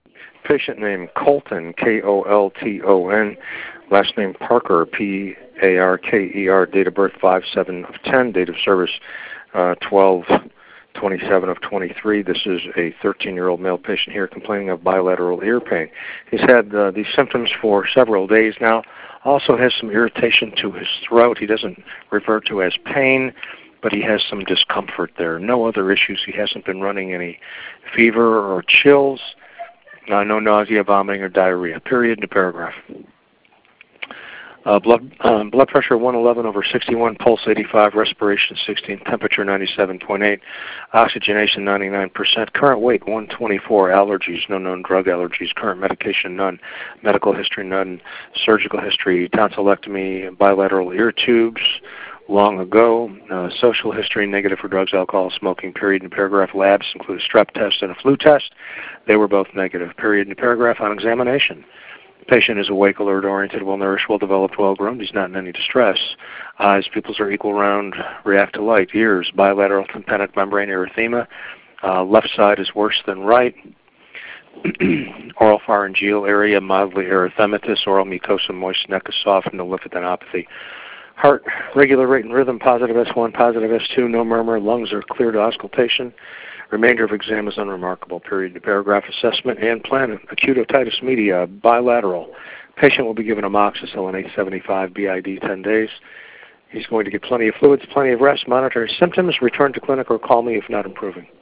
Patient name Colton, Kolton. Last name Parker, Parker. Date of birth 5/7/10. Date of service 12/27 of 23. This is a 13-year-old male patient here complaining of bilateral ear pain. He's had these symptoms for several days now. Also has some irritation to his throat. He doesn't refer to as pain, but he has some discomfort there. No other issues. He hasn't been running any fever or chills. No nausea, vomiting, or diarrhea. Period. To paragraph. Blood pressure 111/61, pulse 85, respiration 16, temperature 97.8, oxygenation 99%, current weight 124, allergies, no known drug allergies, current medication none, medical history none, surgical history, tonsillectomy, bilateral ear tubes, long ago, social history negative for drugs, alcohol, smoking, period. In paragraph. Labs include a strep test and a flu test. They were both negative. Period. In paragraph. On examination, the patient is awake, alert, oriented, well-nourished, well-developed, well-groomed. He's not in any distress. Eyes, pupils are equal round, react to light. Ears, bilateral tympanic membrane erythema. Left side is worse than right. Oral pharyngeal area, mildly erythematous. Oral mucosa, moist, neck is soft, no lymphadenopathy. Heart, regular rate and rhythm, positive S1, positive S2, no murmur. Lungs are clear to auscultation. Remainder of exam is unremarkable. Period. To paragraph. Assessment and plan. Acute otitis media, bilateral. Patient will be given amoxicillin 875 BID 10 days. He's going to get plenty of fluids, plenty of rest, monitor his symptoms, return to clinic, or call me if not improving.